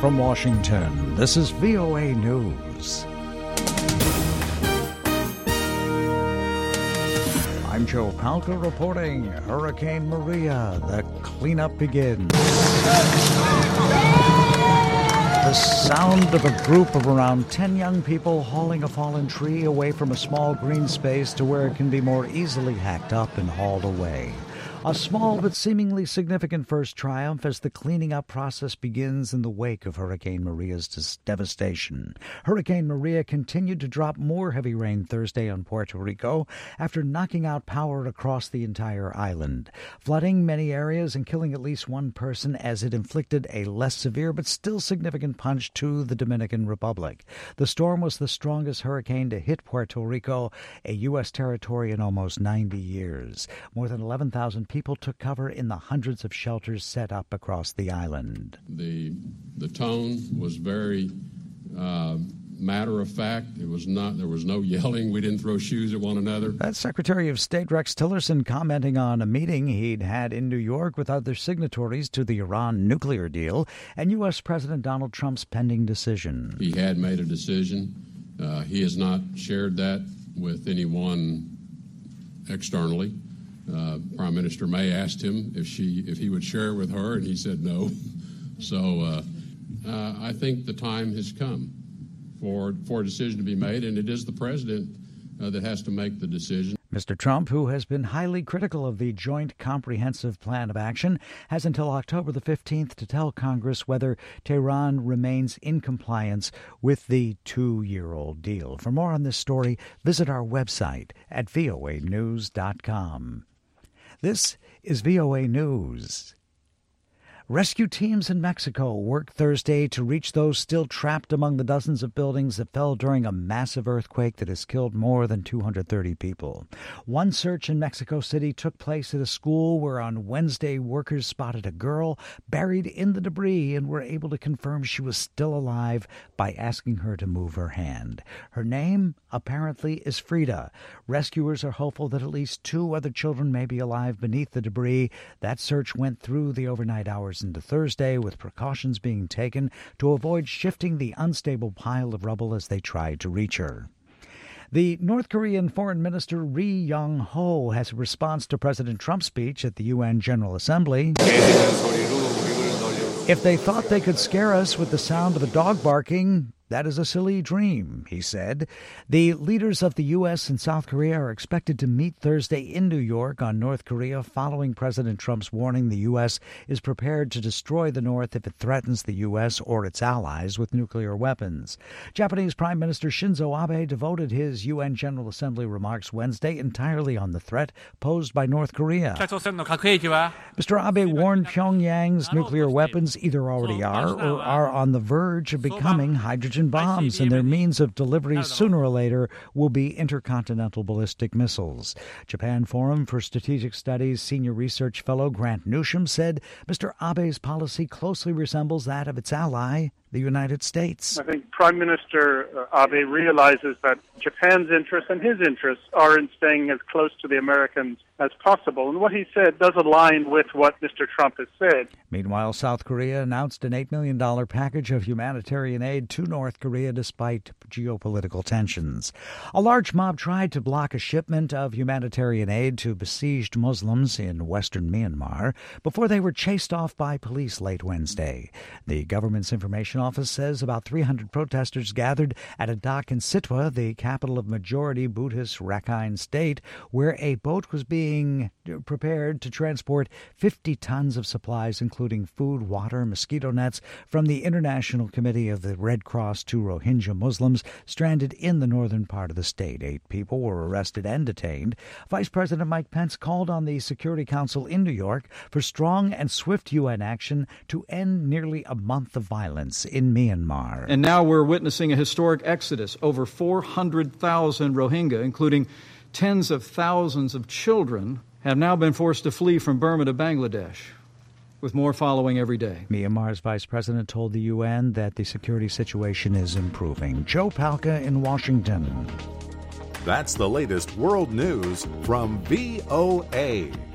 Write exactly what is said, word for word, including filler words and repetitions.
From Washington, this is V O A News. I'm Joe Palca reporting Hurricane Maria. The cleanup begins. The sound of a group of around ten young people hauling a fallen tree away from a small green space to where it can be more easily hacked up and hauled away. A small but seemingly significant first triumph as the cleaning up process begins in the wake of Hurricane Maria's devastation. Hurricane Maria continued to drop more heavy rain Thursday on Puerto Rico after knocking out power across the entire island, flooding many areas and killing at least one person as it inflicted a less severe but still significant punch to the Dominican Republic. The storm was the strongest hurricane to hit Puerto Rico, a U S territory, in almost ninety years. More than eleven thousand people took cover in the hundreds of shelters set up across the island. The the tone was very uh, matter of fact. It was not. There was no yelling. We didn't throw shoes at one another. That's Secretary of State Rex Tillerson commenting on a meeting he'd had in New York with other signatories to the Iran nuclear deal and U S. President Donald Trump's pending decision. He had made a decision. Uh, he has not shared that with anyone externally. Uh, Prime Minister May asked him if she if he would share it with her, and he said no. So uh, uh, I think the time has come for for a decision to be made, and it is the president uh, that has to make the decision. Mister Trump, who has been highly critical of the Joint Comprehensive Plan of Action, has until October the fifteenth to tell Congress whether Tehran remains in compliance with the two-year-old deal. For more on this story, visit our website at V O A news dot com. This is V O A News. Rescue teams in Mexico worked Thursday to reach those still trapped among the dozens of buildings that fell during a massive earthquake that has killed more than two hundred thirty people. One search in Mexico City took place at a school where on Wednesday workers spotted a girl buried in the debris and were able to confirm she was still alive by asking her to move her hand. Her name, apparently, is Frida. Rescuers are hopeful that at least two other children may be alive beneath the debris. That search went through the overnight hours into Thursday, with precautions being taken to avoid shifting the unstable pile of rubble as they tried to reach her. The North Korean Foreign Minister Ri Yong-ho has a response to President Trump's speech at the U N General Assembly. If they thought they could scare us with the sound of a dog barking, that is a silly dream, he said. The leaders of the U S and South Korea are expected to meet Thursday in New York on North Korea following President Trump's warning the U S is prepared to destroy the North if it threatens the U S or its allies with nuclear weapons. Japanese Prime Minister Shinzo Abe devoted his U N General Assembly remarks Wednesday entirely on the threat posed by North Korea. Mister Abe warned Pyongyang's nuclear weapons either already are or are on the verge of becoming hydrogen bombs, and their means of delivery sooner or later will be intercontinental ballistic missiles. Japan Forum for Strategic Studies senior research fellow Grant Newsham said Mister Abe's policy closely resembles that of its ally, the United States. I think Prime Minister Abe realizes that Japan's interests and his interests are in staying as close to the Americans as possible. And what he said does align with what Mister Trump has said. Meanwhile, South Korea announced an eight million dollars package of humanitarian aid to North Korea despite geopolitical tensions. A large mob tried to block a shipment of humanitarian aid to besieged Muslims in western Myanmar before they were chased off by police late Wednesday. The government's information office says about three hundred protesters gathered at a dock in Sitwa, the capital of majority Buddhist Rakhine State, where a boat was being prepared to transport fifty tons of supplies, including food, water, mosquito nets, from the International Committee of the Red Cross to Rohingya Muslims stranded in the northern part of the state. Eight people were arrested and detained. Vice President Mike Pence called on the Security Council in New York for strong and swift U N action to end nearly a month of violence in Myanmar. And now we're witnessing a historic exodus. Over four hundred thousand Rohingya, including tens of thousands of children, have now been forced to flee from Burma to Bangladesh, with more following every day. Myanmar's vice president told the U N that the security situation is improving. Joe Palca in Washington. That's the latest world news from V O A.